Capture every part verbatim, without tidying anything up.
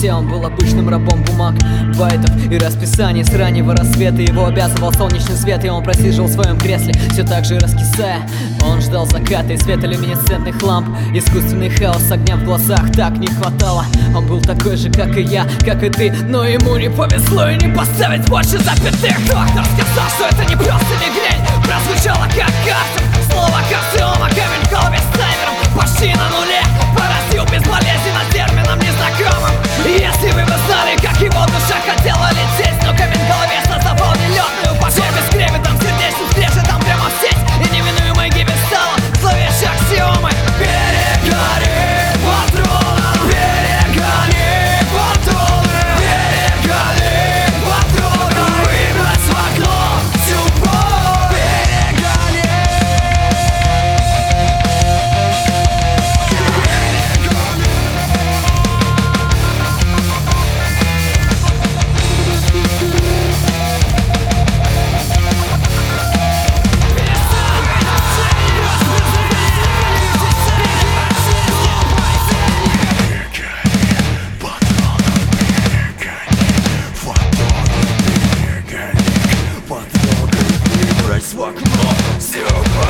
все, он был обычным рабом бумаг, байтов и расписаний. С раннего рассвета его обязывал солнечный свет, и он просиживал в своем кресле, все так же раскисая. Он ждал заката и света люминесцентных ламп. Искусственный хаос огня в глазах так не хватало. Он был такой же, как и я, как и ты, но ему не повезло и не поставить больше запятых. Доктор сказал, что это не просто мигрень, прозвучало как карта. Слово аксиома, камень в голове с таймером почти на нуле. Поразил безболезненно термином незнакомым. Если вы бы знали, как его душа хотела лететь, но камень в голове создавал нелетную пожар. Бескреветом, сердечным скрежетом прямо в сеть, и неминуемой гибель стала зловещей аксиомой. Перегори патроны, перегори патроны, перегори патроны, выбрось в окно всю боль. Перегори. В окно всю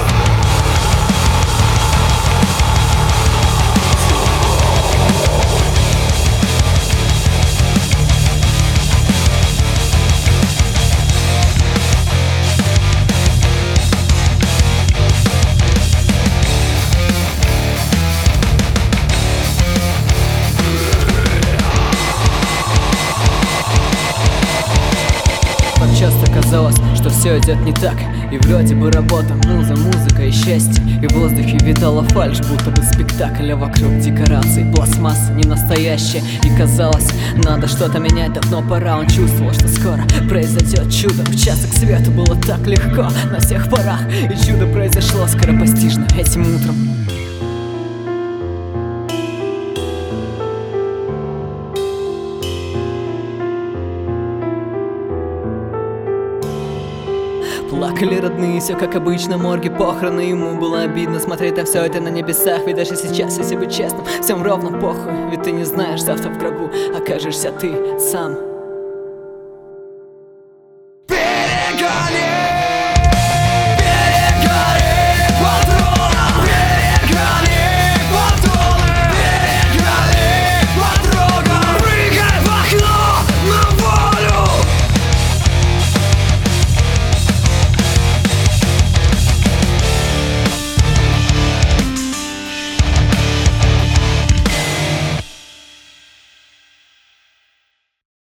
часто казалось, что все идет не так. И вроде бы работа, муза, музыка и счастье. И в воздухе витала фальшь, будто бы спектакль. А вокруг декорации, пластмасса не настоящая. И казалось, надо что-то менять, давно пора. Он чувствовал, что скоро произойдет чудо. Мчаться к свету было так легко на всех парах. И чудо произошло скоропостижно этим утром. Плакали родные, все как обычно, морги, похороны. Ему было обидно смотреть на все это на небесах. Ведь даже сейчас, если быть честным, всем ровно похуй. Ведь ты не знаешь, завтра в гробу окажешься ты сам.